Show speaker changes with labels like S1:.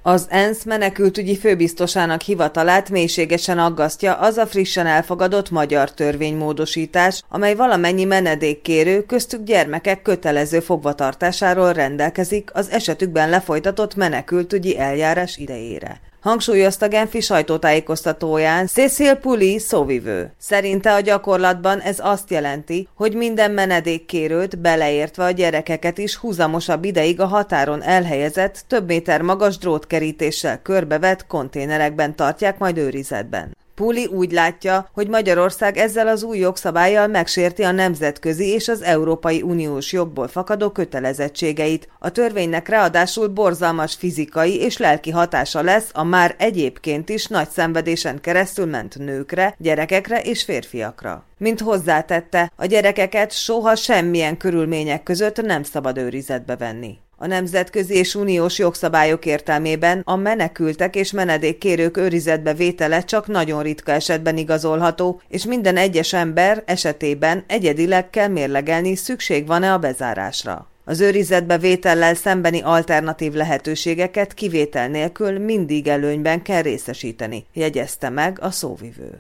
S1: Az ENSZ menekültügyi főbiztosának hivatalát mélységesen aggasztja az a frissen elfogadott magyar törvénymódosítás, amely valamennyi menedékkérő, köztük gyermekek kötelező fogvatartásáról rendelkezik az esetükben lefolytatott menekültügyi eljárás idejére. Hangsúlyozta genfi sajtótájékoztatóján Cécile Pouly szóvivő. Szerinte a gyakorlatban ez azt jelenti, hogy minden menedékkérőt, beleértve a gyerekeket is húzamosabb ideig a határon elhelyezett, több méter magas drótkerítéssel körbevett konténerekben tartják majd őrizetben. Pouly úgy látja, hogy Magyarország ezzel az új jogszabállyal megsérti a nemzetközi és az Európai Uniós jogból fakadó kötelezettségeit. A törvénynek ráadásul borzalmas fizikai és lelki hatása lesz a már egyébként is nagy szenvedésen keresztül ment nőkre, gyerekekre és férfiakra. Mint hozzátette, a gyerekeket soha semmilyen körülmények között nem szabad őrizetbe venni. A nemzetközi és uniós jogszabályok értelmében a menekültek és menedékkérők őrizetbe vétele csak nagyon ritka esetben igazolható, és minden egyes ember esetében egyedileg kell mérlegelni, szükség van-e a bezárásra. Az őrizetbe vétellel szembeni alternatív lehetőségeket kivétel nélkül mindig előnyben kell részesíteni, jegyezte meg a szóvivő.